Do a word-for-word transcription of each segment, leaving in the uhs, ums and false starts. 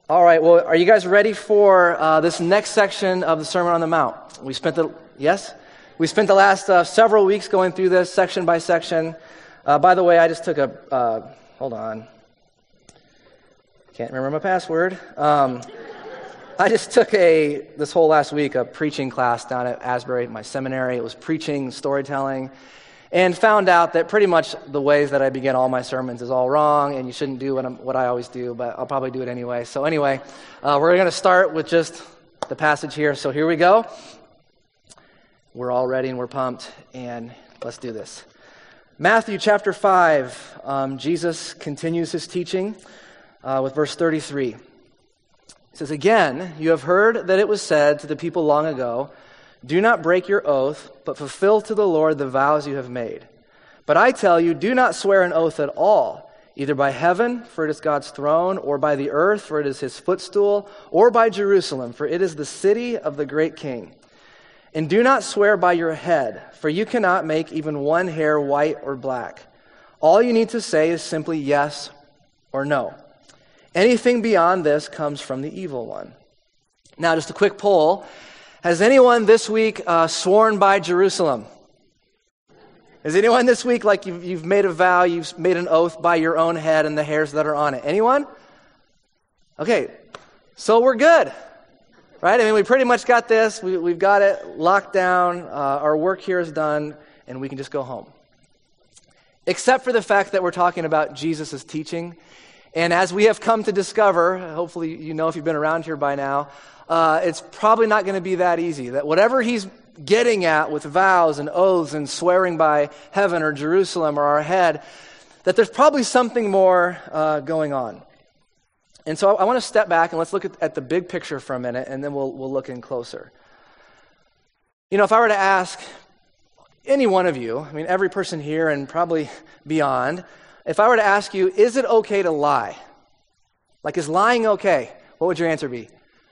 All right, well, are you guys ready for uh, this next section of the Sermon on the Mount? We spent the, yes? We spent the last uh, several weeks going through this section by section. Uh, by the way, I just took a, uh, hold on. Can't remember my password. Um, I just took a, this whole last week, a preaching class down at Asbury, my seminary. It was preaching, storytelling, and found out that pretty much the ways that I begin all my sermons is all wrong, and you shouldn't do what, I'm, what I always do, but I'll probably do it anyway. So anyway, uh, we're going to start with just the passage here. So here we go. We're all ready and we're pumped, and let's do this. Matthew chapter five, um, Jesus continues his teaching uh, with verse thirty-three. It says, "Again, you have heard that it was said to the people long ago, 'Do not break your oath, but fulfill to the Lord the vows you have made.' But I tell you, do not swear an oath at all, either by heaven, for it is God's throne, or by the earth, for it is his footstool, or by Jerusalem, for it is the city of the great king. And do not swear by your head, for you cannot make even one hair white or black. All you need to say is simply yes or no. Anything beyond this comes from the evil one." Now, just a quick poll. Has anyone this week uh, sworn by Jerusalem? Is anyone this week, like you've, you've made a vow, you've made an oath by your own head and the hairs that are on it? Anyone? Okay, so we're good, right? I mean, we pretty much got this. We, we've got it locked down. Uh, our work here is done, and we can just go home. Except for the fact that we're talking about Jesus' teaching. And as we have come to discover, hopefully you know if you've been around here by now, Uh, it's probably not going to be that easy. That whatever he's getting at with vows and oaths and swearing by heaven or Jerusalem or our head, that there's probably something more uh, going on. And so I, I want to step back and let's look at, at the big picture for a minute, and then we'll we'll look in closer. You know, if I were to ask any one of you, I mean every person here and probably beyond, if I were to ask you, is it okay to lie? Like, is lying okay? What would your answer be?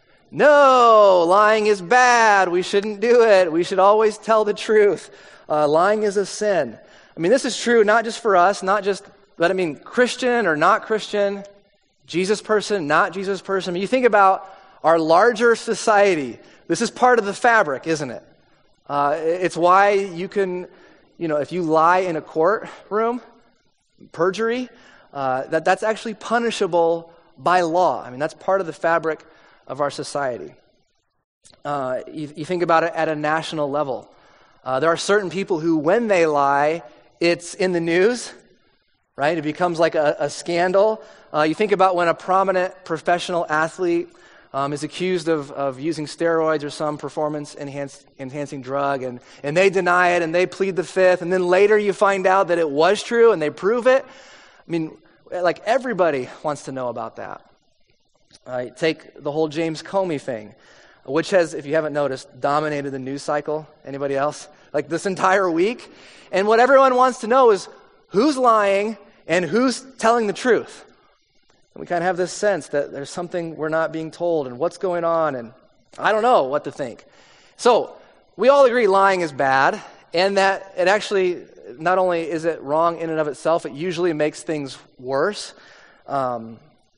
No, lying is bad. We shouldn't do it. We should always tell the truth. Uh, lying is a sin. I mean, this is true not just for us, not just, but I mean, Christian or not Christian, Jesus person, not Jesus person. I mean, you think about our larger society. This is part of the fabric, isn't it? Uh, it's why you can, you know, if you lie in a courtroom, perjury, uh, that that's actually punishable by law. I mean, that's part of the fabric of our society. Uh, you, you think about it at a national level. Uh, there are certain people who, when they lie, it's in the news, right? It becomes like a, a scandal. Uh, you think about when a prominent professional athlete um, is accused of, of using steroids or some performance enhance, enhancing drug, and, and they deny it, and they plead the fifth, and then later you find out that it was true, and they prove it. I mean, like everybody wants to know about that. Uh, take the whole James Comey thing, which has, if you haven't noticed, dominated the news cycle. Anybody else? Like this entire week. And what everyone wants to know is who's lying and who's telling the truth. And we kind of have this sense that there's something we're not being told and what's going on, and I don't know what to think. So we all agree lying is bad, and that it actually, not only is it wrong in and of itself, it usually makes things worse. Um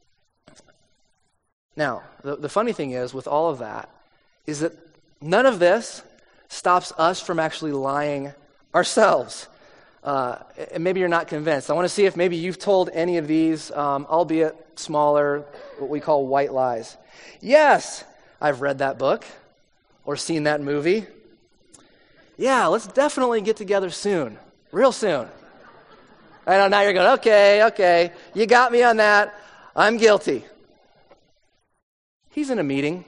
Now, the, the funny thing is, with all of that, is that none of this stops us from actually lying ourselves. Uh, and maybe you're not convinced. I want to see if maybe you've told any of these, um, albeit smaller, what we call white lies. Yes, I've read that book or seen that movie. Yeah, let's definitely get together soon, real soon. I know, now you're going, okay, okay, you got me on that. I'm guilty. He's in a meeting.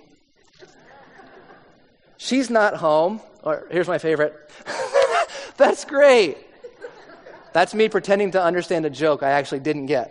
She's not home. Or here's my favorite. That's great. That's me pretending to understand a joke I actually didn't get.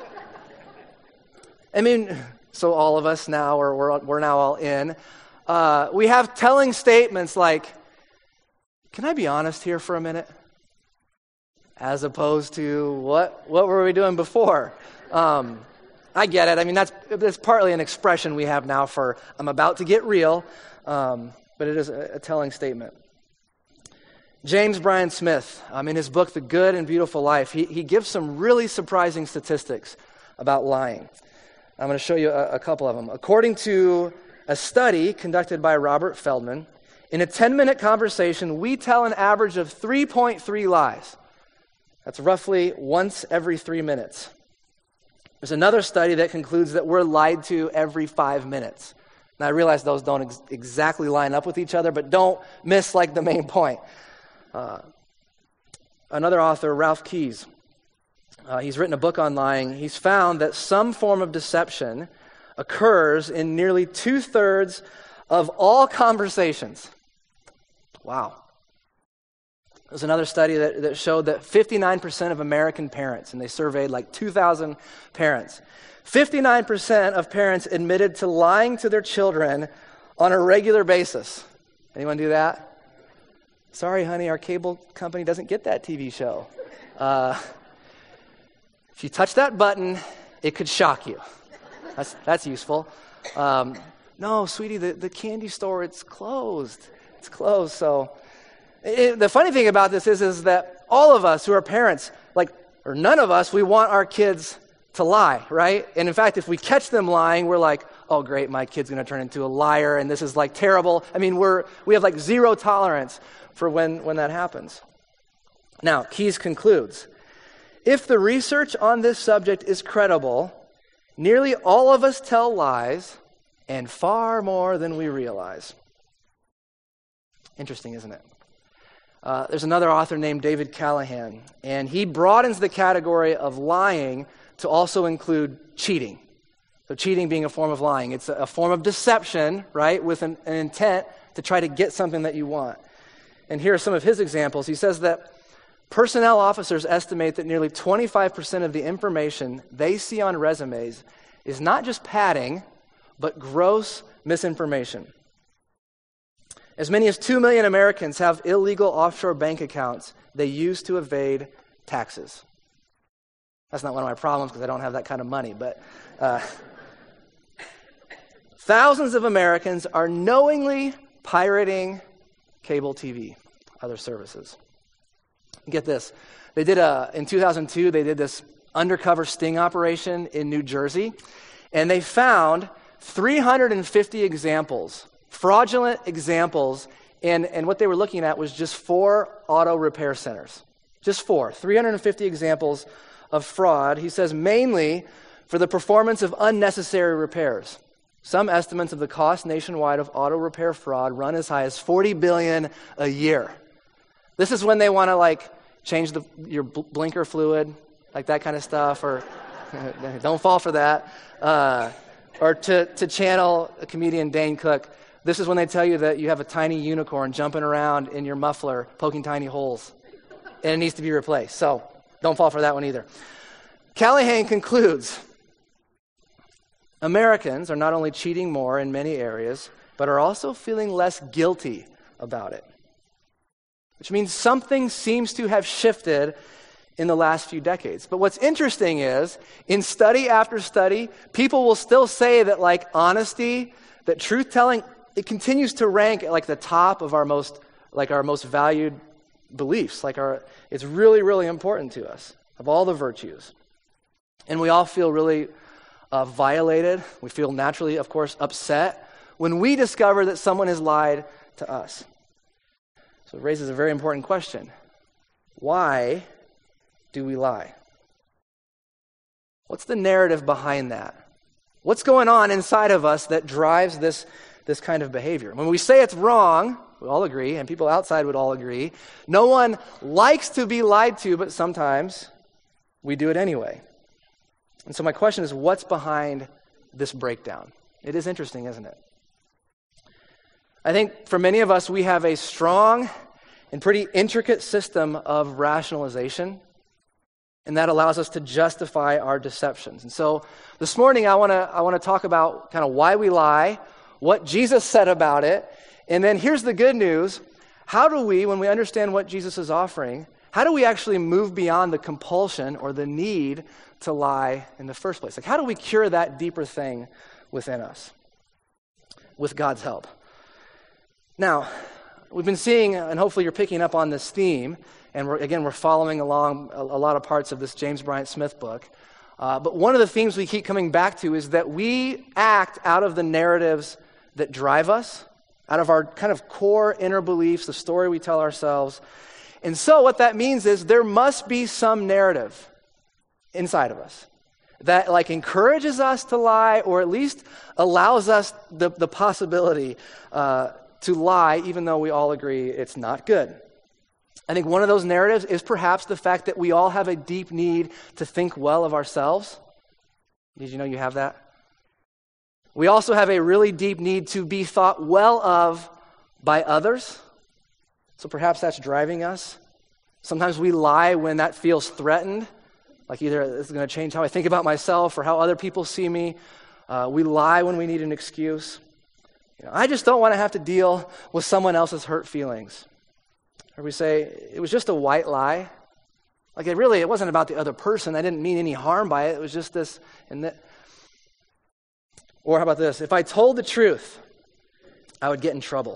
I mean, so all of us now, or we're, we're now all in. Uh, we have telling statements like, can I be honest here for a minute? As opposed to, what, what were we doing before? Um, I get it. I mean, that's, that's partly an expression we have now for, I'm about to get real, um, but it is a, a telling statement. James Bryan Smith, um, in his book, The Good and Beautiful Life, he, he gives some really surprising statistics about lying. I'm going to show you a, a couple of them. According to a study conducted by Robert Feldman, in a ten-minute conversation, we tell an average of three point three lies. That's roughly once every three minutes. There's another study that concludes that we're lied to every five minutes. Now, I realize those don't ex- exactly line up with each other, but don't miss like the main point. Uh, another author, Ralph Keyes, uh, he's written a book on lying. He's found that some form of deception occurs in nearly two-thirds of all conversations. Wow. There's another study that, that showed that fifty-nine percent of American parents, and they surveyed like two thousand parents, fifty-nine percent of parents admitted to lying to their children on a regular basis. Anyone do that? Sorry, honey, our cable company doesn't get that T V show. Uh, if you touch that button, it could shock you. That's, that's useful. Um, no, sweetie, the, the candy store, it's closed. It's closed, so... It, the funny thing about this is, is that all of us who are parents, like, or none of us, we want our kids to lie, right? And in fact, if we catch them lying, we're like, oh, great, my kid's going to turn into a liar, and this is like terrible. I mean, we're we have like zero tolerance for when, when that happens. Now, Keyes concludes, if the research on this subject is credible, nearly all of us tell lies, and far more than we realize. Interesting, isn't it? Uh, there's another author named David Callahan, and he broadens the category of lying to also include cheating. So cheating being a form of lying. It's a, a form of deception, right, with an, an intent to try to get something that you want. And here are some of his examples. He says that personnel officers estimate that nearly twenty-five percent of the information they see on resumes is not just padding, but gross misinformation. As many as two million Americans have illegal offshore bank accounts they use to evade taxes. That's not one of my problems because I don't have that kind of money, but uh, thousands of Americans are knowingly pirating cable T V, other services. Get this. They did a, in two thousand two, they did this undercover sting operation in New Jersey, and they found three hundred fifty examples, fraudulent examples, and, and what they were looking at was just four auto repair centers. Just four, three hundred fifty examples of fraud. He says mainly for the performance of unnecessary repairs. Some estimates of the cost nationwide of auto repair fraud run as high as forty billion dollars a year. This is when they want to like change the, your bl- blinker fluid, like that kind of stuff, or don't fall for that. Uh, or to, to channel a comedian Dane Cook, this is when they tell you that you have a tiny unicorn jumping around in your muffler, poking tiny holes, and it needs to be replaced. So don't fall for that one either. Callahan concludes, Americans are not only cheating more in many areas, but are also feeling less guilty about it. Which means something seems to have shifted in the last few decades. But what's interesting is, in study after study, people will still say that like honesty, that truth-telling, it continues to rank at like the top of our most, like our most valued beliefs. Like our, it's really, really important to us, of all the virtues. And we all feel really uh, violated. We feel naturally, of course, upset when we discover that someone has lied to us. So it raises a very important question. Why do we lie? What's the narrative behind that? What's going on inside of us that drives this, this kind of behavior? When we say it's wrong, we all agree, and people outside would all agree, no one likes to be lied to, but sometimes we do it anyway. And so my question is, what's behind this breakdown? It is interesting, isn't it? I think for many of us, we have a strong and pretty intricate system of rationalization, and that allows us to justify our deceptions. And so this morning, I want to I want to talk about kind of why we lie, what Jesus said about it, and then here's the good news. How do we, when we understand what Jesus is offering, how do we actually move beyond the compulsion or the need to lie in the first place? Like, how do we cure that deeper thing within us with God's help? Now, we've been seeing, and hopefully you're picking up on this theme, and we're, again, we're following along a, a lot of parts of this James Bryant Smith book. Uh, but one of the themes we keep coming back to is that we act out of the narratives that drive us, out of our kind of core inner beliefs, the story we tell ourselves. And so what that means is there must be some narrative inside of us that like encourages us to lie, or at least allows us the, the possibility uh, to lie, even though we all agree it's not good. I think one of those narratives is perhaps the fact that we all have a deep need to think well of ourselves. Did you know you have that? We also have a really deep need to be thought well of by others. So perhaps that's driving us. Sometimes we lie when that feels threatened, like either this is going to change how I think about myself or how other people see me. Uh, we lie when we need an excuse. You know, I just don't want to have to deal with someone else's hurt feelings. Or we say, it was just a white lie. Like it really, it wasn't about the other person. I didn't mean any harm by it. It was just this and that. Or how about this? If I told the truth, I would get in trouble.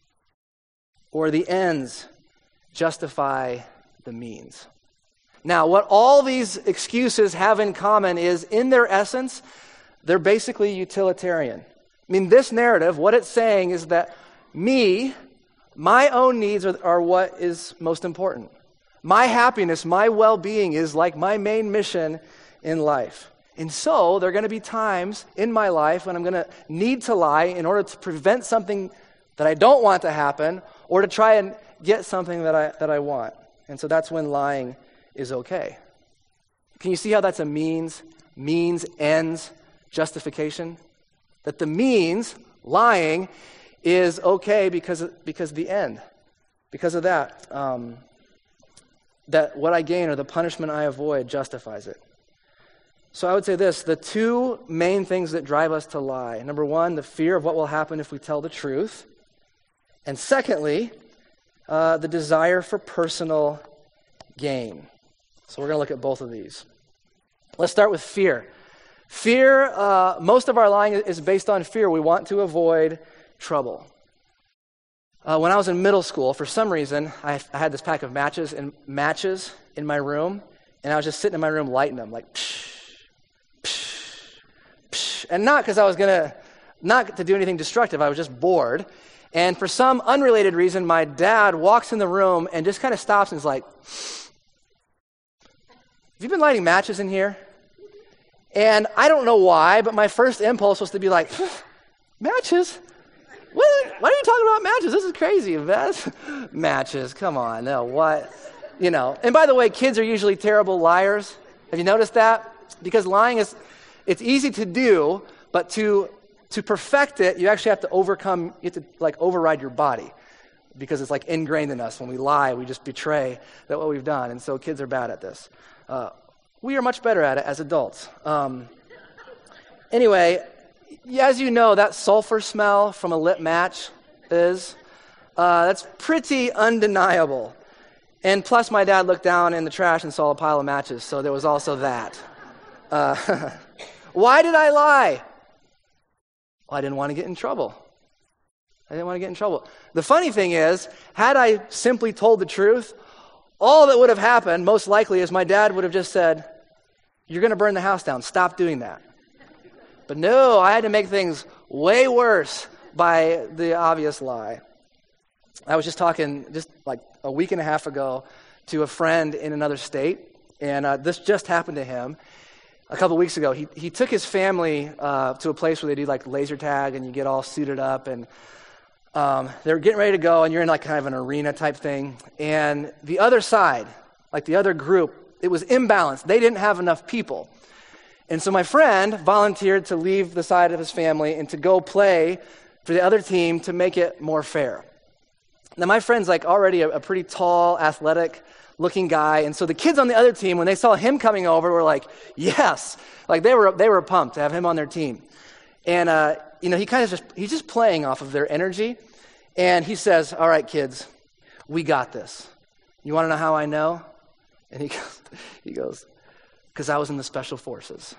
Or the ends justify the means. Now, what all these excuses have in common is, in their essence, they're basically utilitarian. I mean, this narrative, what it's saying is that me, my own needs are, are what is most important. My happiness, my well-being is like my main mission in life. And so there are going to be times in my life when I'm going to need to lie in order to prevent something that I don't want to happen, or to try and get something that I that I want. And so that's when lying is okay. Can you see how that's a means, means, ends, justification? That the means, lying, is okay because of, because the end. Because of that, um, that what I gain or the punishment I avoid justifies it. So I would say this, the two main things that drive us to lie. Number one, the fear of what will happen if we tell the truth. And secondly, uh, the desire for personal gain. So we're going to look at both of these. Let's start with fear. Fear, uh, most of our lying is based on fear. We want to avoid trouble. Uh, when I was in middle school, for some reason, I, I had this pack of matches and matches in my room, and I was just sitting in my room lighting them, like psh, psh, psh. And not because I was going to, not to do anything destructive, I was just bored. And for some unrelated reason, my dad walks in the room and just kind of stops and is like, have you been lighting matches in here? And I don't know why, but my first impulse was to be like, matches? What? Why are you talking about matches? This is crazy, Beth. Matches, come on, no, what? You know, and by the way, kids are usually terrible liars. Have you noticed that? Because lying is, it's easy to do, but to to perfect it, you actually have to overcome, you have to like override your body. Because it's like ingrained in us. When we lie, we just betray that what we've done. And so kids are bad at this. Uh, we are much better at it as adults. Um, anyway, as you know, that sulfur smell from a lit match is, uh, that's pretty undeniable. And plus my dad looked down in the trash and saw a pile of matches, so there was also that. Uh, why did I lie? Well, I didn't want to get in trouble. I didn't want to get in trouble. The funny thing is, had I simply told the truth, all that would have happened, most likely, is my dad would have just said, you're going to burn the house down. Stop doing that. But no, I had to make things way worse by the obvious lie. I was just talking just like a week and a half ago to a friend in another state, and uh, this just happened to him. A couple weeks ago, he he took his family uh, to a place where they do like laser tag, and you get all suited up, and um, they're getting ready to go, and you're in like kind of an arena type thing. And the other side, like the other group, it was imbalanced. They didn't have enough people. And so my friend volunteered to leave the side of his family and to go play for the other team to make it more fair. Now my friend's like already a, a pretty tall, athletic looking guy, and so the kids on the other team, when they saw him coming over, were like, yes, like they were they were pumped to have him on their team. And uh, you know, he kind of just he's just playing off of their energy, and he says, "All right, kids, we got this. You want to know how I know?" And he goes, he goes, "Because I was in the special forces."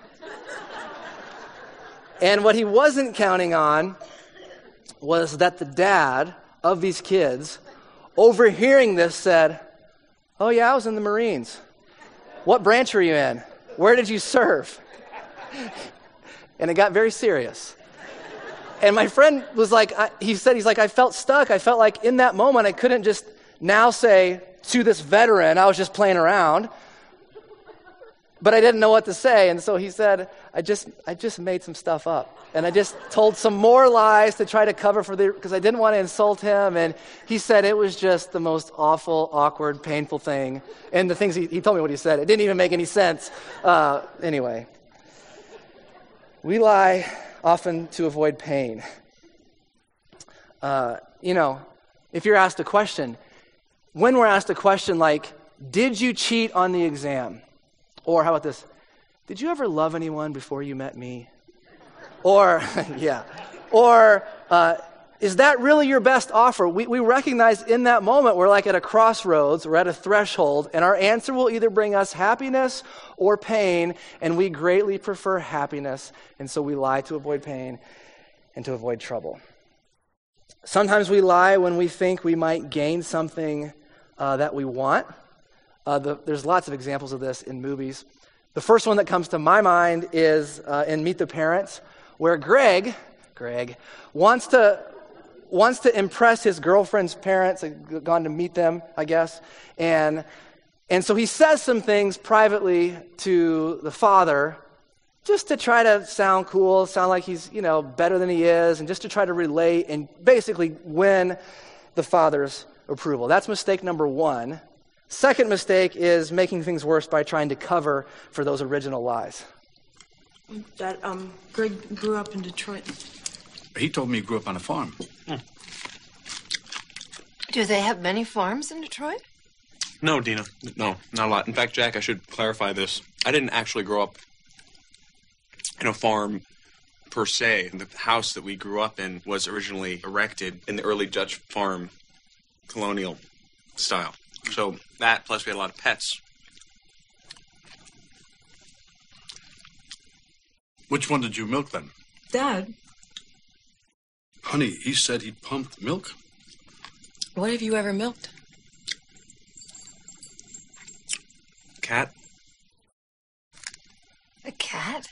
And what he wasn't counting on was that the dad of these kids, overhearing this, said, "Oh yeah, I was in the Marines. What branch were you in?" Where did you serve? And it got very serious. And my friend was like, I, he said, he's like, I felt stuck. I felt like in that moment, I couldn't just now say to this veteran, I was just playing around. But I didn't know what to say. And so he said, I just I just made some stuff up. And I just told some more lies to try to cover for the, because I didn't want to insult him. And he said it was just the most awful, awkward, painful thing. And the things he, he told me what he said, it didn't even make any sense. Uh, anyway, we lie often to avoid pain. Uh, you know, if you're asked a question, when we're asked a question like, did you cheat on the exam? Or how about this? Did you ever love anyone before you met me? Or, yeah. Or, uh, is that really your best offer? We, we recognize in that moment we're like at a crossroads, we're at a threshold, and our answer will either bring us happiness or pain, and we greatly prefer happiness, and so we lie to avoid pain and to avoid trouble. Sometimes we lie when we think we might gain something uh, that we want. Uh, the, there's lots of examples of this in movies. The first one that comes to my mind is uh, in Meet the Parents, where Greg, Greg wants to wants to impress his girlfriend's parents. I've gone to meet them, I guess, and and so he says some things privately to the father, just to try to sound cool, sound like he's you know better than he is, and just to try to relate and basically win the father's approval. That's mistake number one. Second mistake is making things worse by trying to cover for those original lies. That, um, Greg grew up in Detroit. He told me he grew up on a farm. Hmm. Do they have many farms in Detroit? No, Dina. No, not a lot. In fact, Jack, I should clarify this. I didn't actually grow up in a farm per se. The house that we grew up in was originally erected in the early Dutch farm colonial style. So that, plus we had a lot of pets. Which one did you milk then? Dad, Honey, he said he pumped milk. what have you ever milked? Cat? A cat?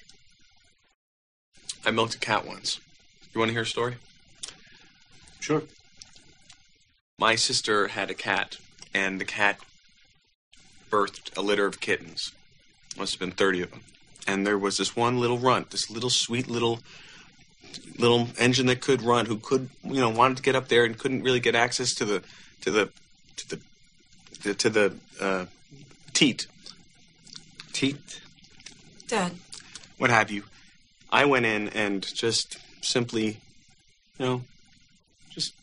I milked a cat once. You want to hear a story? Sure. My sister had a cat, and the cat birthed a litter of kittens. Must have been thirty of them. And there was this one little runt, this little sweet little little engine that could run, who could, you know, wanted to get up there and couldn't really get access to the to the to the to, to the uh, teat. Teat? Dad. What have you. I went in and just simply, you know, just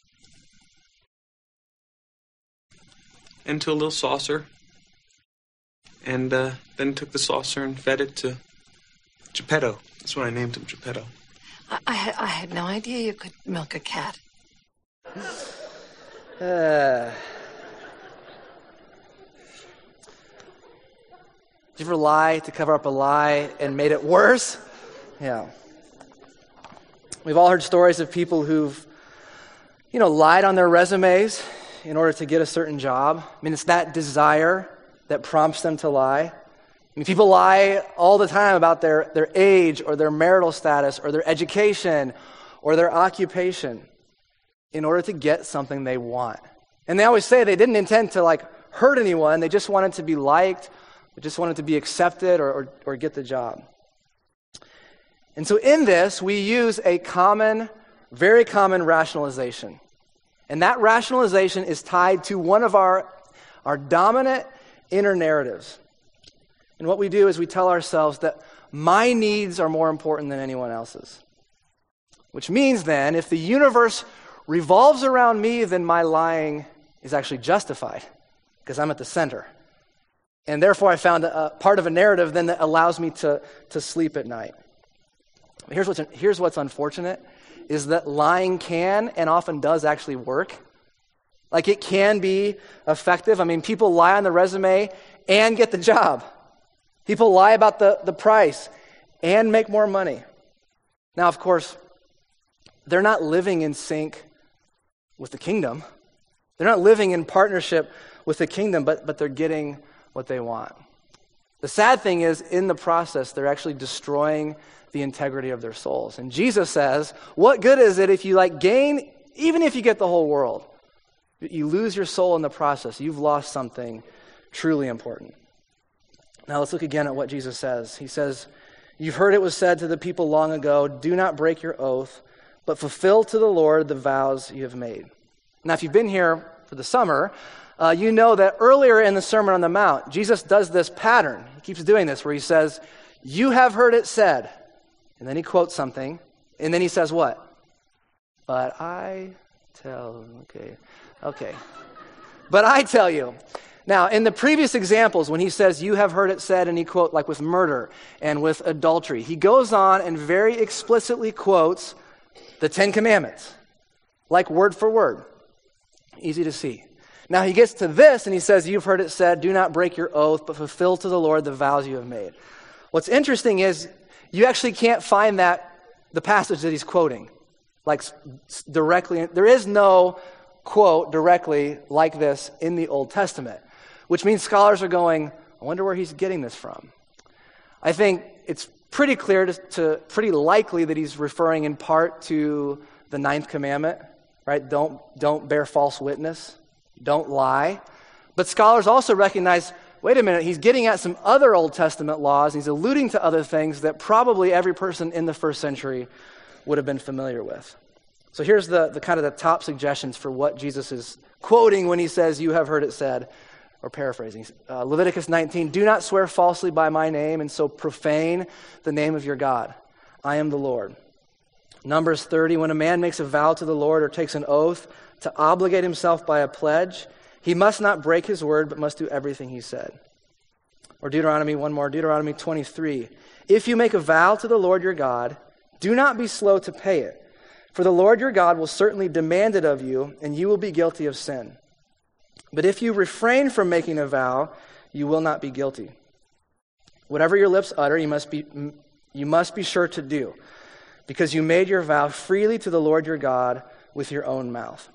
into a little saucer, and uh, then took the saucer and fed it to Geppetto. That's what I named him, Geppetto. I, I, had, I had no idea you could milk a cat. Uh, did you ever lie to cover up a lie and made it worse? Yeah. We've all heard stories of people who've, you know, lied on their resumes in order to get a certain job. I mean, it's that desire that prompts them to lie. I mean, people lie all the time about their, their age or their marital status or their education or their occupation in order to get something they want. And they always say they didn't intend to, like, hurt anyone. They just wanted to be liked. They just wanted to be accepted or, or, or get the job. And so in this, we use a common, very common rationalization. And that rationalization is tied to one of our, our dominant inner narratives. And what we do is we tell ourselves that my needs are more important than anyone else's. Which means then, if the universe revolves around me, then my lying is actually justified because I'm at the center. And therefore I found a, a part of a narrative then that allows me to, to sleep at night. Here's what's, here's what's unfortunate, is that lying can and often does actually work. Like, it can be effective. I mean, people lie on the resume and get the job. People lie about the, the price and make more money. Now, of course, they're not living in sync with the kingdom. They're not living in partnership with the kingdom, but, but they're getting what they want. The sad thing is, in the process, they're actually destroying the integrity of their souls. And Jesus says, what good is it if you like gain, even if you get the whole world, you lose your soul in the process? You've lost something truly important. Now let's look again at what Jesus says. He says, you've heard it was said to the people long ago, do not break your oath, but fulfill to the Lord the vows you have made. Now, if you've been here for the summer, uh, you know that earlier in the Sermon on the Mount, Jesus does this pattern. He keeps doing this where he says, you have heard it said. And then he quotes something. And then he says what? But I tell, okay, okay. But I tell you. Now, in the previous examples, when he says, you have heard it said, and he quote, like with murder and with adultery, he goes on and very explicitly quotes the Ten Commandments, like word for word. Easy to see. Now he gets to this and he says, you've heard it said, do not break your oath, but fulfill to the Lord the vows you have made. What's interesting is you actually can't find that, the passage that he's quoting, like directly. There is no quote directly like this in the Old Testament, which means scholars are going, I wonder where he's getting this from. I think it's pretty clear to, to pretty likely that he's referring in part to the ninth commandment, right? Don't, don't bear false witness. Don't lie. But scholars also recognize, wait a minute, he's getting at some other Old Testament laws. He's alluding to other things that probably every person in the first century would have been familiar with. So here's the, the kind of the top suggestions for what Jesus is quoting when he says, you have heard it said, or paraphrasing. Uh, Leviticus nineteen, do not swear falsely by my name and so profane the name of your God. I am the Lord. Numbers thirty, when a man makes a vow to the Lord or takes an oath to obligate himself by a pledge, he must not break his word, but must do everything he said. Or Deuteronomy, one more, Deuteronomy twenty-three. If you make a vow to the Lord your God, do not be slow to pay it, for the Lord your God will certainly demand it of you, and you will be guilty of sin. But if you refrain from making a vow, you will not be guilty. Whatever your lips utter, you must be, you must be sure to do, because you made your vow freely to the Lord your God with your own mouth.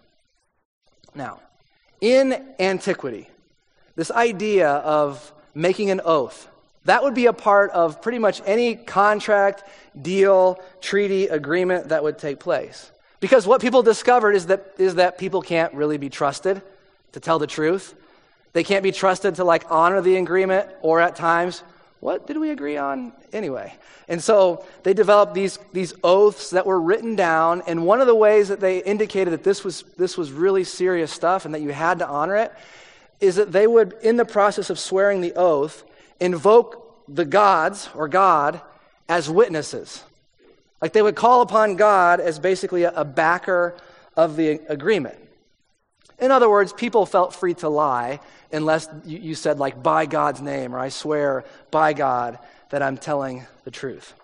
Now, in antiquity, this idea of making an oath, that would be a part of pretty much any contract, deal, treaty, agreement that would take place. Because what people discovered is that is that people can't really be trusted to tell the truth. They can't be trusted to like honor the agreement, or at times, what did we agree on anyway? And so they developed these, these oaths that were written down, and one of the ways that they indicated that this was this was really serious stuff and that you had to honor it is that they would, in the process of swearing the oath, invoke the gods or God as witnesses. Like they would call upon God as basically a, a backer of the agreement. In other words, people felt free to lie unless you, you said like, by God's name, or I swear by God that I'm telling the truth.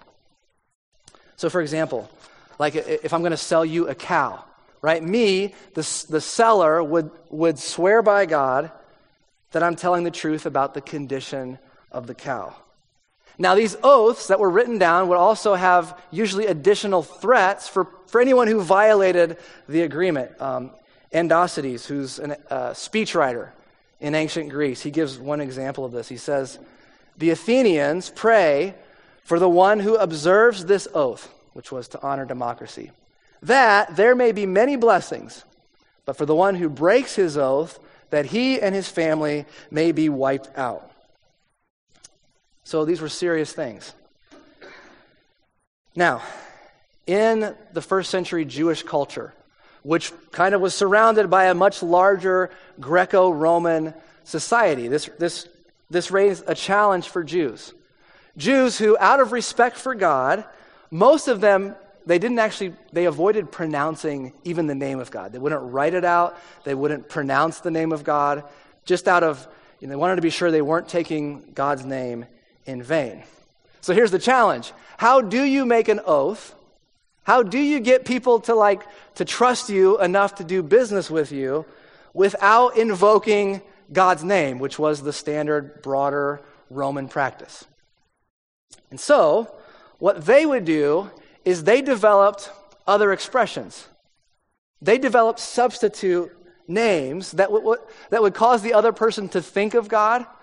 So for example, like if I'm going to sell you a cow, right? Me, the, the seller, would, would swear by God that I'm telling the truth about the condition of the cow. Now, these oaths that were written down would also have usually additional threats for, for anyone who violated the agreement. Um, Andocides, who's a uh, speechwriter in ancient Greece, he gives one example of this. He says, the Athenians pray for the one who observes this oath, which was to honor democracy, that there may be many blessings, but for the one who breaks his oath, that he and his family may be wiped out. So these were serious things. Now, in the first century Jewish culture, which kind of was surrounded by a much larger Greco-Roman society, this, this, this raised a challenge for Jews. Jews who, out of respect for God, most of them, they didn't actually, they avoided pronouncing even the name of God. They wouldn't write it out. They wouldn't pronounce the name of God, just out of, you know, they wanted to be sure they weren't taking God's name in vain. So here's the challenge. How do you make an oath? How do you get people to like to trust you enough to do business with you without invoking God's name, which was the standard, broader Roman practice? And so, what they would do is they developed other expressions. They developed substitute names that would that would cause the other person to think of God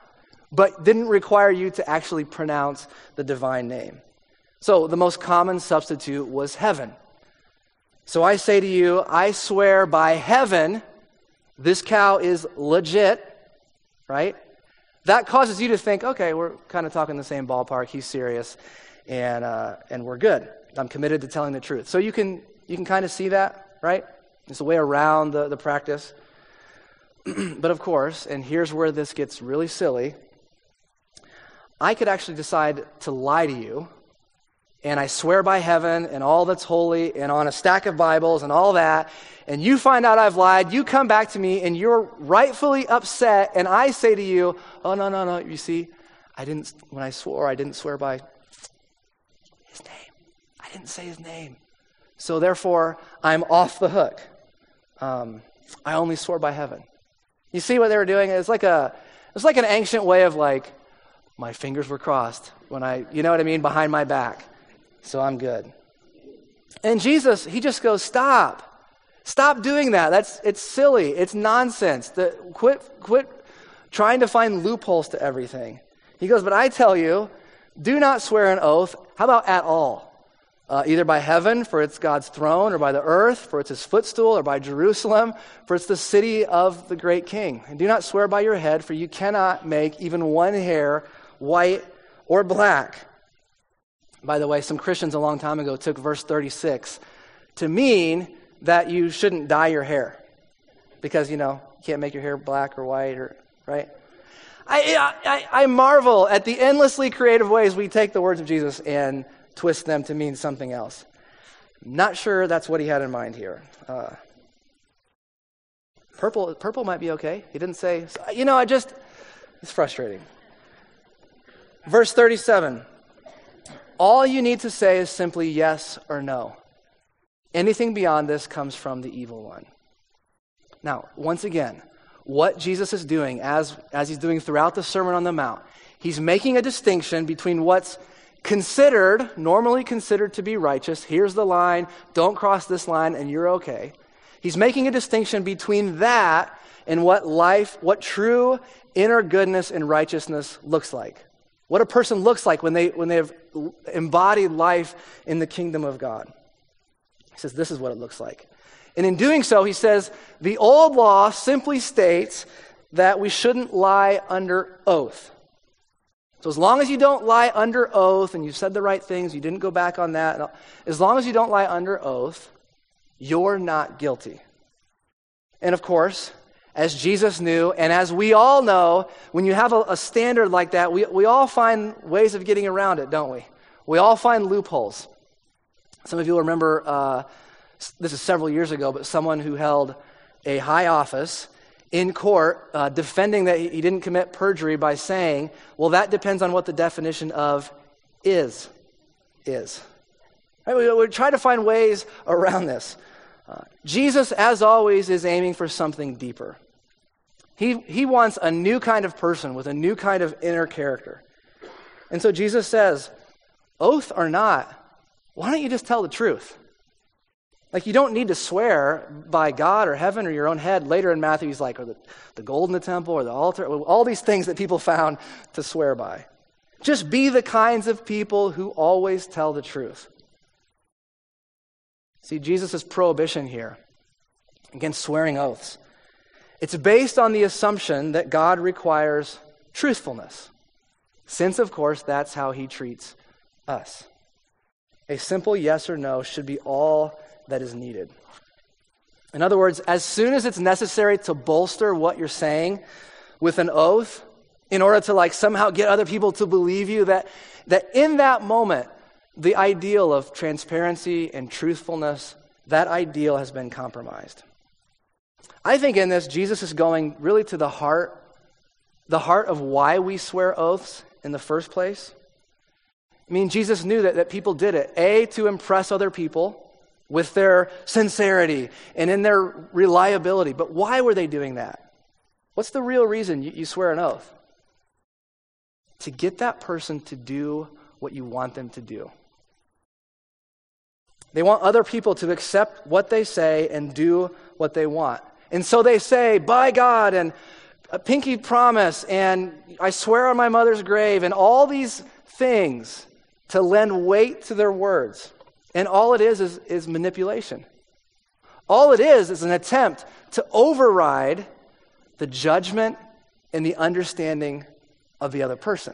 but didn't require you to actually pronounce the divine name. So the most common substitute was heaven. So I say to you, I swear by heaven, this cow is legit, right? That causes you to think, okay, we're kind of talking the same ballpark. He's serious, and uh, and we're good. I'm committed to telling the truth. So you can you can kind of see that, right? It's a way around the, the practice. But of course, and here's where this gets really silly, I could actually decide to lie to you, and I swear by heaven and all that's holy and on a stack of Bibles and all that, and you find out I've lied, you come back to me and you're rightfully upset, and I say to you, oh, no, no, no, you see, I didn't, when I swore, I didn't swear by his name. I didn't say his name. So therefore, I'm off the hook. Um, I only swore by heaven. You see what they were doing? It's like a, it's like an ancient way of like, my fingers were crossed when I, you know what I mean, behind my back. So I'm good. And Jesus, he just goes, stop. Stop doing that. That's, it's silly. It's nonsense. The, quit, quit trying to find loopholes to everything. He goes, but I tell you, do not swear an oath. How about at all? Uh, either by heaven, for it's God's throne, or by the earth, for it's his footstool, or by Jerusalem, for it's the city of the great king. And do not swear by your head, for you cannot make even one hair white or black. By the way, some Christians a long time ago took verse thirty-six to mean that you shouldn't dye your hair. Because, you know, you can't make your hair black or white, or right? I, I, I marvel at the endlessly creative ways we take the words of Jesus and twist them to mean something else. Not sure that's what he had in mind here. Uh, purple, purple might be okay. He didn't say, you know, I just, it's frustrating. Verse thirty-seven. All you need to say is simply yes or no. Anything beyond this comes from the evil one. Now, once again, what Jesus is doing, as, as he's doing throughout the Sermon on the Mount, he's making a distinction between what's considered, normally considered to be righteous. Here's the line. Don't cross this line and you're okay. He's making a distinction between that and what life, what true inner goodness and righteousness looks like. What a person looks like when they when they have embodied life in the kingdom of God. He says this is what it looks like. And in doing so, he says, the old law simply states that we shouldn't lie under oath. So as long as you don't lie under oath and you said the right things, you didn't go back on that, as long as you don't lie under oath, you're not guilty. And of course, as Jesus knew, and as we all know, when you have a, a standard like that, we, we all find ways of getting around it, don't we? We all find loopholes. Some of you will remember, uh, this is several years ago, but someone who held a high office in court uh, defending that he didn't commit perjury by saying, well, that depends on what the definition of is is. Right? We, we try to find ways around this. Uh, Jesus, as always, is aiming for something deeper. He, he wants a new kind of person with a new kind of inner character. And so Jesus says, oath or not, why don't you just tell the truth? Like, you don't need to swear by God or heaven or your own head. Later in Matthew, he's like, or the, the gold in the temple or the altar, all these things that people found to swear by. Just be the kinds of people who always tell the truth. See, Jesus' prohibition here against swearing oaths, it's based on the assumption that God requires truthfulness, since, of course, that's how he treats us. A simple yes or no should be all that is needed. In other words, as soon as it's necessary to bolster what you're saying with an oath, in order to like somehow get other people to believe you, that, that in that moment, the ideal of transparency and truthfulness, that ideal has been compromised. I think in this, Jesus is going really to the heart, the heart of why we swear oaths in the first place. I mean, Jesus knew that, that people did it, A, to impress other people with their sincerity and in their reliability. But why were they doing that? What's the real reason you, you swear an oath? To get that person to do what you want them to do. They want other people to accept what they say and do what they want. And so they say, by God, and a pinky promise and I swear on my mother's grave and all these things to lend weight to their words. And all it is is, is manipulation. All it is is an attempt to override the judgment and the understanding of the other person.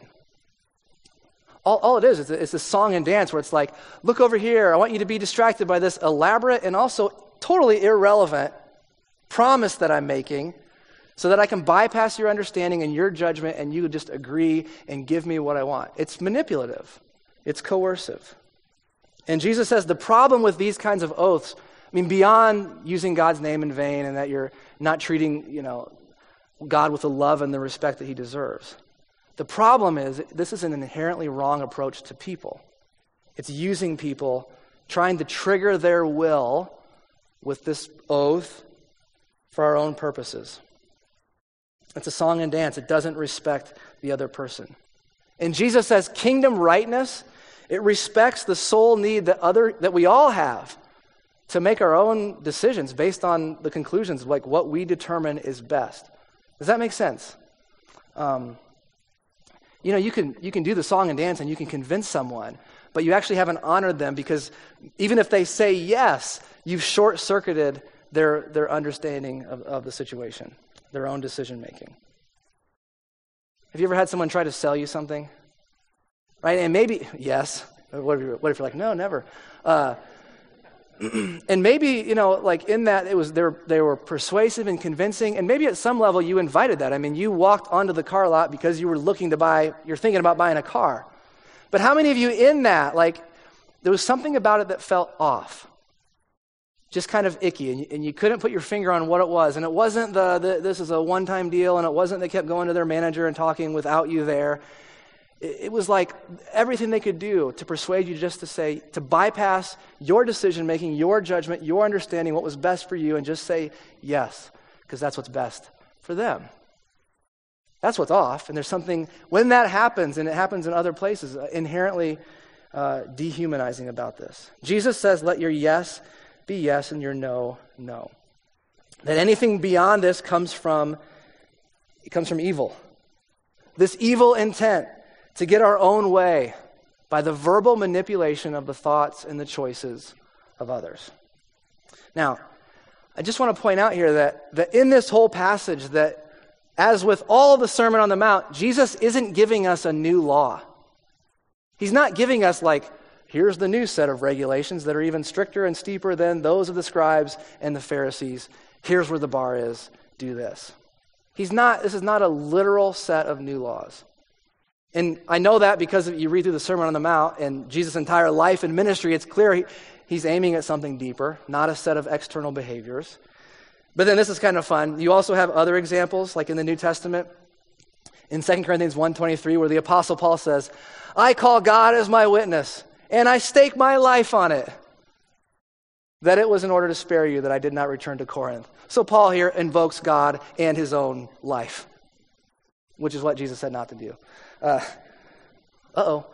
All, all it is is a, it's a song and dance where it's like, look over here, I want you to be distracted by this elaborate and also totally irrelevant promise that I'm making so that I can bypass your understanding and your judgment and you just agree and give me what I want. It's manipulative. It's coercive. And Jesus says the problem with these kinds of oaths, I mean, beyond using God's name in vain and that you're not treating, you know, God with the love and the respect that he deserves. The problem is this is an inherently wrong approach to people. It's using people, trying to trigger their will with this oath for our own purposes. It's a song and dance. It doesn't respect the other person. And Jesus says kingdom rightness, it respects the soul need that other that we all have to make our own decisions based on the conclusions of like what we determine is best. Does that make sense? Um, you know, you can you can do the song and dance and you can convince someone, but you actually haven't honored them because even if they say yes, you've short-circuited their their understanding of, of the situation, their own decision-making. Have you ever had someone try to sell you something? Right? And maybe, yes. What if you're, what if you're like, no, never. Uh, and maybe, you know, like in that, it was they were, they were persuasive and convincing, and maybe at some level you invited that. I mean, you walked onto the car lot because you were looking to buy, you're thinking about buying a car. But how many of you in that, like, there was something about it that felt off? Just kind of icky, and you, and you couldn't put your finger on what it was. And it wasn't the, the this is a one-time deal, and it wasn't they kept going to their manager and talking without you there. It, it was like everything they could do to persuade you just to say, to bypass your decision-making, your judgment, your understanding, what was best for you, and just say yes, because that's what's best for them. That's what's off, and there's something, when that happens, and it happens in other places, inherently uh, dehumanizing about this. Jesus says, let your yes be yes and your no, no. That anything beyond this comes from, it comes from evil. This evil intent to get our own way by the verbal manipulation of the thoughts and the choices of others. Now, I just want to point out here that, that in this whole passage, that as with all the Sermon on the Mount, Jesus isn't giving us a new law. He's not giving us like, here's the new set of regulations that are even stricter and steeper than those of the scribes and the Pharisees. Here's where the bar is. Do this. He's not, this is not a literal set of new laws. And I know that because you read through the Sermon on the Mount and Jesus' entire life and ministry, it's clear he, he's aiming at something deeper, not a set of external behaviors. But then this is kind of fun. You also have other examples, like in the New Testament, in Second Corinthians one twenty-three, where the Apostle Paul says, I call God as my witness, and I stake my life on it, that it was in order to spare you that I did not return to Corinth. So Paul here invokes God and his own life, which is what Jesus said not to do. Uh, uh-oh.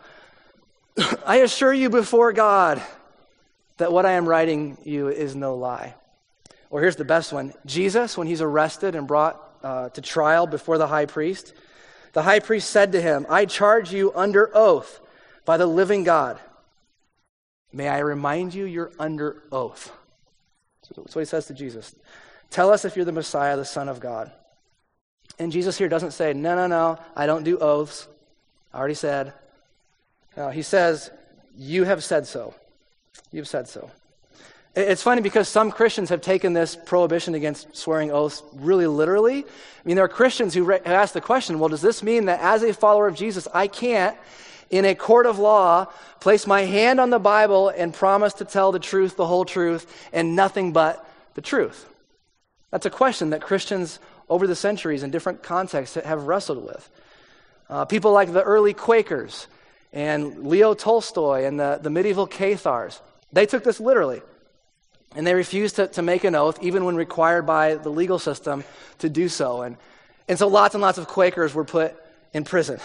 I assure you before God that what I am writing you is no lie. Or here's the best one. Jesus, when he's arrested and brought uh, to trial before the high priest, the high priest said to him, I charge you under oath by the living God. May I remind you, you're under oath. That's what he says to Jesus. Tell us if you're the Messiah, the Son of God. And Jesus here doesn't say, no, no, no, I don't do oaths. I already said. No, he says, you have said so. You've said so. It's funny because some Christians have taken this prohibition against swearing oaths really literally. I mean, there are Christians who re- ask the question, well, does this mean that as a follower of Jesus, I can't, in a court of law, place my hand on the Bible and promise to tell the truth, the whole truth, and nothing but the truth? That's a question that Christians over the centuries in different contexts have wrestled with. Uh, people like the early Quakers and Leo Tolstoy and the, the medieval Cathars, they took this literally. And they refused to, to make an oath, even when required by the legal system to do so. And, and so lots and lots of Quakers were put in prison.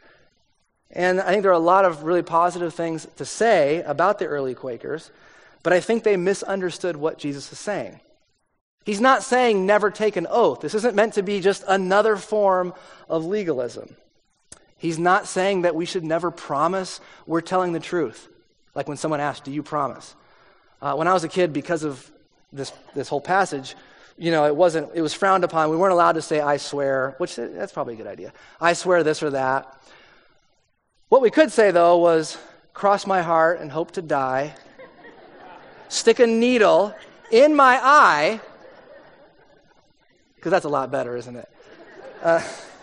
And I think there are a lot of really positive things to say about the early Quakers, but I think they misunderstood what Jesus is saying. He's not saying never take an oath. This isn't meant to be just another form of legalism. He's not saying that we should never promise we're telling the truth. Like when someone asks, do you promise? Uh, when I was a kid, because of this this whole passage, you know, it wasn't, it was frowned upon. We weren't allowed to say, I swear, which that's probably a good idea. I swear this or that. What we could say, though, was cross my heart and hope to die, stick a needle in my eye, because that's a lot better, isn't it? Uh,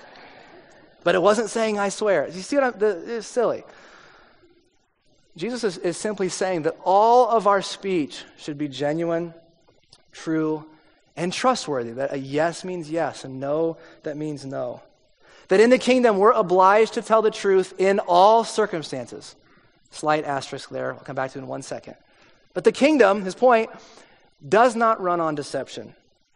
but it wasn't saying I swear. You see what I'm, the, it's silly. Jesus is, is simply saying that all of our speech should be genuine, true, and trustworthy. That a yes means yes, and no, that means no. That in the kingdom, we're obliged to tell the truth in all circumstances. Slight asterisk there. I'll come back to it in one second. But the kingdom, his point, does not run on deception.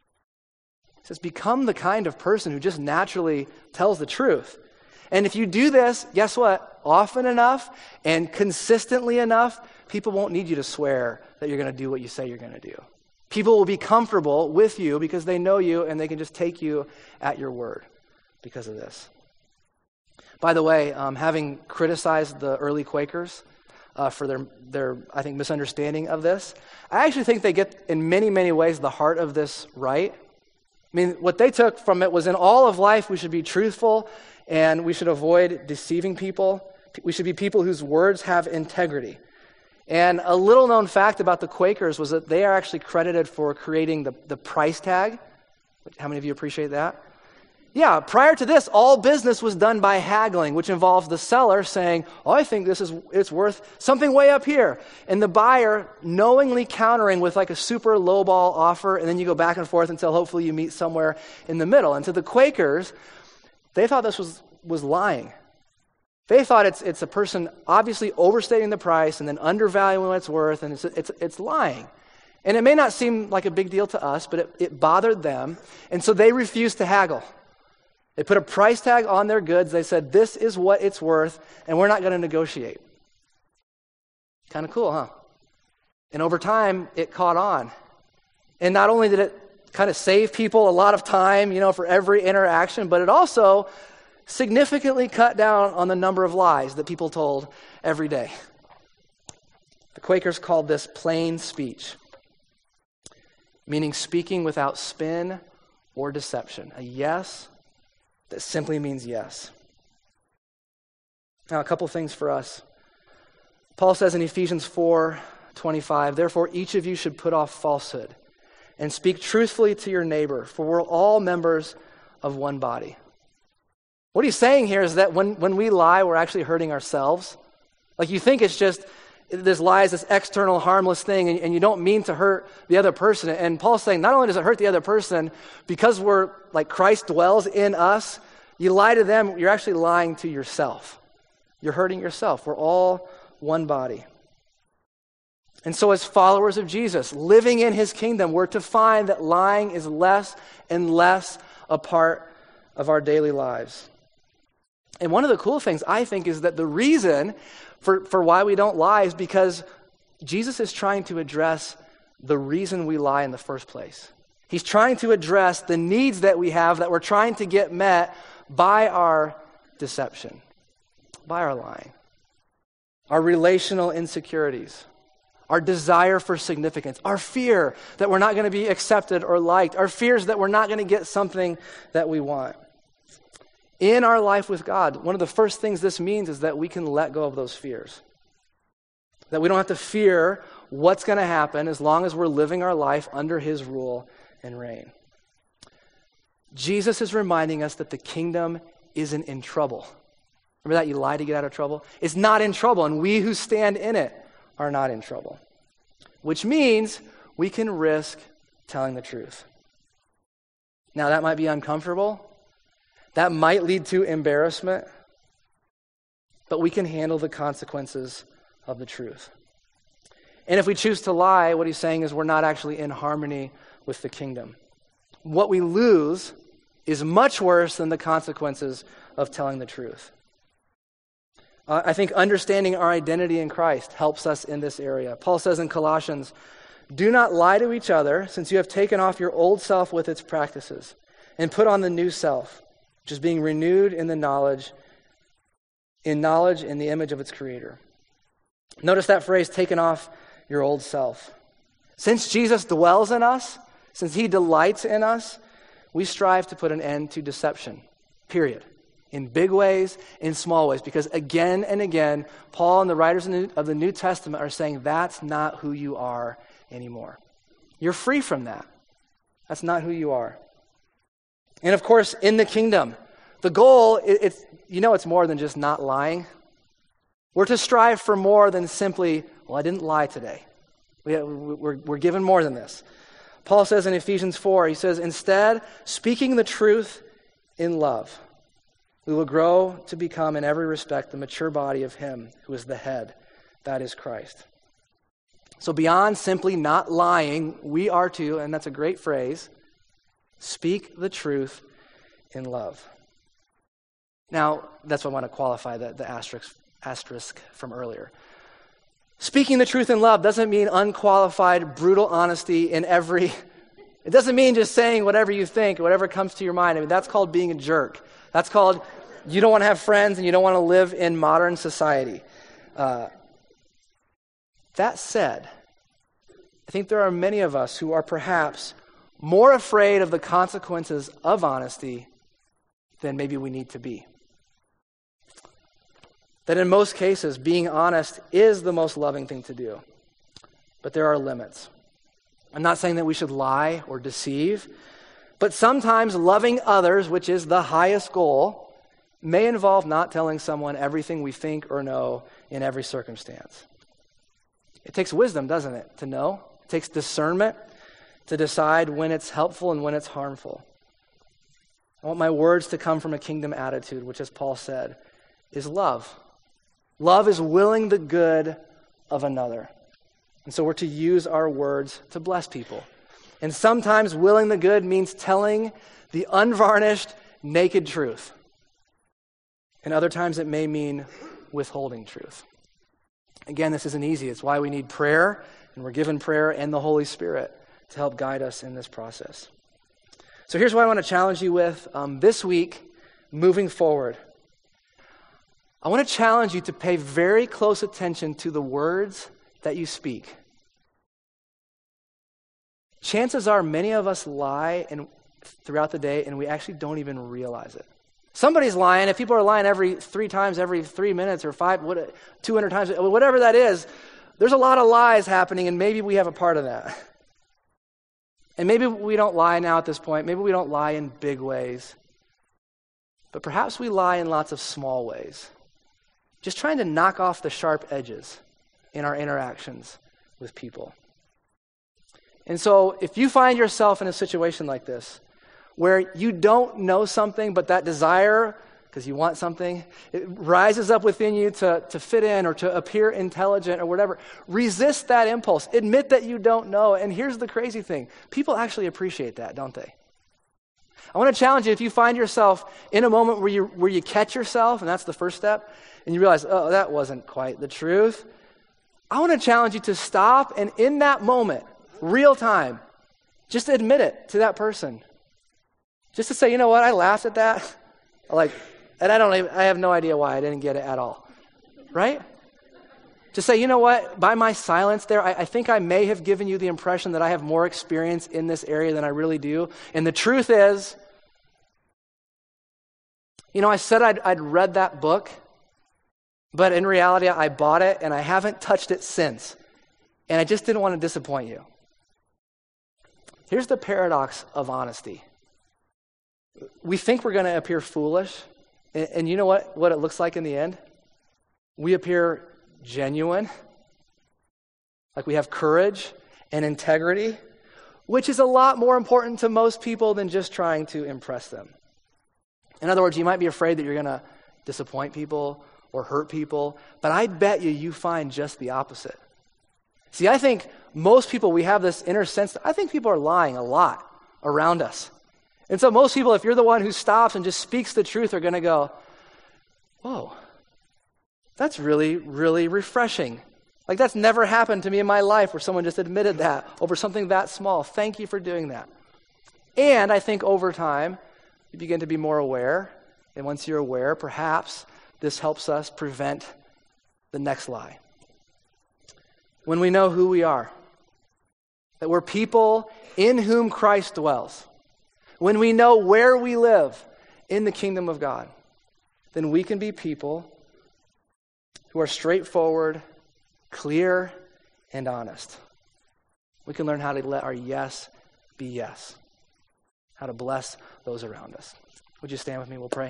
He says, become the kind of person who just naturally tells the truth. And if you do this, guess what? Often enough and consistently enough, people won't need you to swear that you're going to do what you say you're going to do. People will be comfortable with you because they know you and they can just take you at your word because of this. By the way, um, having criticized the early Quakers uh, for their, their, I think, misunderstanding of this, I actually think they get, in many, many ways, the heart of this right. I mean, what they took from it was in all of life, we should be truthful and we should avoid deceiving people. We should be people whose words have integrity. And a little known fact about the Quakers was that they are actually credited for creating the, the price tag. How many of you appreciate that? Yeah, prior to this, all business was done by haggling, which involves the seller saying, oh, I think this is it's worth something way up here. And the buyer knowingly countering with like a super lowball offer, and then you go back and forth until hopefully you meet somewhere in the middle. And to the Quakers, they thought this was, was lying. They thought it's it's a person obviously overstating the price and then undervaluing what it's worth, and it's it's it's lying. And it may not seem like a big deal to us, but it, it bothered them, and so they refused to haggle. They put a price tag on their goods. They said, this is what it's worth, and we're not going to negotiate. Kind of cool, huh? And over time, it caught on. And not only did it kind of save people a lot of time, you know, for every interaction, but it also significantly cut down on the number of lies that people told every day. The Quakers called this plain speech, meaning speaking without spin or deception. A yes that simply means yes. Now, a couple things for us. Paul says in Ephesians four twenty-five, therefore each of you should put off falsehood and speak truthfully to your neighbor, for we're all members of one body. What he's saying here is that when, when we lie, we're actually hurting ourselves. Like you think it's just, this lie is this external harmless thing, and, and you don't mean to hurt the other person. And Paul's saying not only does it hurt the other person, because we're like Christ dwells in us, you lie to them, you're actually lying to yourself. You're hurting yourself. We're all one body. And so as followers of Jesus, living in his kingdom, we're to find that lying is less and less a part of our daily lives. And one of the cool things, I think, is that the reason for, for why we don't lie is because Jesus is trying to address the reason we lie in the first place. He's trying to address the needs that we have that we're trying to get met by our deception, by our lying, our relational insecurities, our desire for significance, our fear that we're not going to be accepted or liked, our fears that we're not going to get something that we want. In our life with God, one of the first things this means is that we can let go of those fears. That we don't have to fear what's going to happen as long as we're living our life under his rule and reign. Jesus is reminding us that the kingdom isn't in trouble. Remember that? You lie to get out of trouble? It's not in trouble, and we who stand in it are not in trouble. Which means we can risk telling the truth. Now, that might be uncomfortable. That might lead to embarrassment, but we can handle the consequences of the truth. And if we choose to lie, what he's saying is we're not actually in harmony with the kingdom. What we lose is much worse than the consequences of telling the truth. Uh, I think understanding our identity in Christ helps us in this area. Paul says in Colossians Do not lie to each other, since you have taken off your old self with its practices, and put on the new self, which is being renewed in the knowledge, in knowledge in the image of its creator. Notice that phrase, taken off your old self. Since Jesus dwells in us, since he delights in us, we strive to put an end to deception, period. In big ways, in small ways, because again and again, Paul and the writers of the New Testament are saying that's not who you are anymore. You're free from that. That's not who you are. And of course, in the kingdom, the goal, it, it's you know it's more than just not lying. We're to strive for more than simply, well, I didn't lie today. We, we're, we're given more than this. Paul says in Ephesians four, he says, instead, speaking the truth in love, we will grow to become in every respect the mature body of him who is the head, that is Christ. So beyond simply not lying, we are to, and that's a great phrase, speak the truth in love. Now, that's what I want to qualify the, the asterisk, asterisk from earlier. Speaking the truth in love doesn't mean unqualified, brutal honesty in every... It doesn't mean just saying whatever you think, whatever comes to your mind. I mean, that's called being a jerk. That's called you don't want to have friends and you don't want to live in modern society. Uh, that said, I think there are many of us who are perhaps more afraid of the consequences of honesty than maybe we need to be. That in most cases, being honest is the most loving thing to do. But there are limits. I'm not saying that we should lie or deceive, but sometimes loving others, which is the highest goal, may involve not telling someone everything we think or know in every circumstance. It takes wisdom, doesn't it, to know? It takes discernment to decide when it's helpful and when it's harmful. I want my words to come from a kingdom attitude, which, as Paul said, is love. Love is willing the good of another. And so we're to use our words to bless people. And sometimes willing the good means telling the unvarnished, naked truth. And other times it may mean withholding truth. Again, this isn't easy. It's why we need prayer, and we're given prayer and the Holy Spirit to help guide us in this process. So here's what I want to challenge you with um, this week, moving forward. I want to challenge you to pay very close attention to the words that you speak. Chances are many of us lie and throughout the day and we actually don't even realize it. Somebody's lying. If people are lying every three times, every three minutes or five, what, two hundred times, whatever that is, there's a lot of lies happening and maybe we have a part of that. And maybe we don't lie now at this point. Maybe we don't lie in big ways. But perhaps we lie in lots of small ways. Just trying to knock off the sharp edges in our interactions with people. And so if you find yourself in a situation like this, where you don't know something, but that desire, because you want something, it rises up within you to, to fit in or to appear intelligent or whatever, resist that impulse. Admit that you don't know. And here's the crazy thing. People actually appreciate that, don't they? I want to challenge you, if you find yourself in a moment where you where you catch yourself, and that's the first step, and you realize, oh, that wasn't quite the truth, I want to challenge you to stop and in that moment, real time, just admit it to that person. Just to say, you know what, I laughed at that. Like, and I don't even, I have no idea why I didn't get it at all. Right? To say, you know what, by my silence there, I, I think I may have given you the impression that I have more experience in this area than I really do. And the truth is, you know, I said I'd, I'd read that book, but in reality, I bought it and I haven't touched it since. And I just didn't want to disappoint you. Here's the paradox of honesty. We think we're going to appear foolish, and, and you know what, what it looks like in the end? We appear genuine, like we have courage and integrity, which is a lot more important to most people than just trying to impress them. In other words, you might be afraid that you're going to disappoint people or hurt people, but I bet you you find just the opposite. See, I think most people, we have this inner sense that I think people are lying a lot around us. And so most people, if you're the one who stops and just speaks the truth, are going to go, whoa, that's really, really refreshing. Like, that's never happened to me in my life where someone just admitted that over something that small. Thank you for doing that. And I think over time, you begin to be more aware. And once you're aware, perhaps this helps us prevent the next lie. When we know who we are, that we're people in whom Christ dwells, when we know where we live in the kingdom of God, then we can be people who are straightforward, clear, and honest. We can learn how to let our yes be yes, how to bless those around us. Would you stand with me? We'll pray.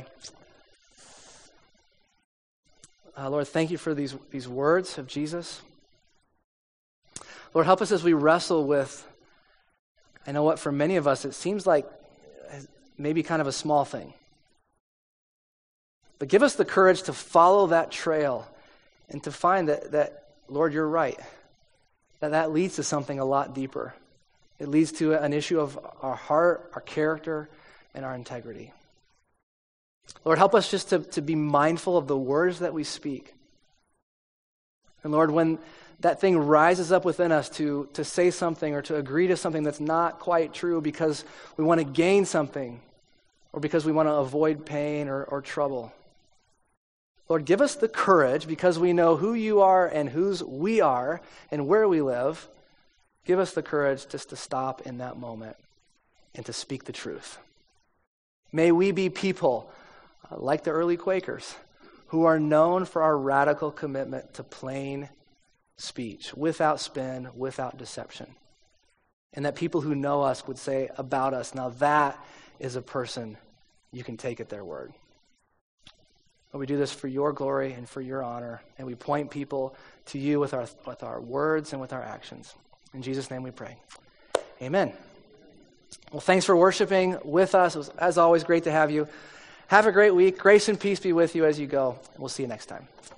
Uh, Lord, thank you for these, these words of Jesus. Lord, help us as we wrestle with, I know what, for many of us, it seems like maybe kind of a small thing. But give us the courage to follow that trail and to find that, that Lord, you're right, that that leads to something a lot deeper. It leads to an issue of our heart, our character, and our integrity. Lord, help us just to, to be mindful of the words that we speak. And Lord, when that thing rises up within us to, to say something or to agree to something that's not quite true because we want to gain something or because we want to avoid pain or, or trouble, Lord, give us the courage, because we know who you are and whose we are and where we live. Give us the courage just to stop in that moment and to speak the truth. May we be people uh, like the early Quakers who are known for our radical commitment to plain speech, without spin, without deception. And that people who know us would say about us, now that is a person you can take at their word. But we do this for your glory and for your honor, and we point people to you with our with our words and with our actions. In Jesus' name we pray. Amen. Well, thanks for worshiping with us. It was, as always, great to have you. Have a great week. Grace and peace be with you as you go. We'll see you next time.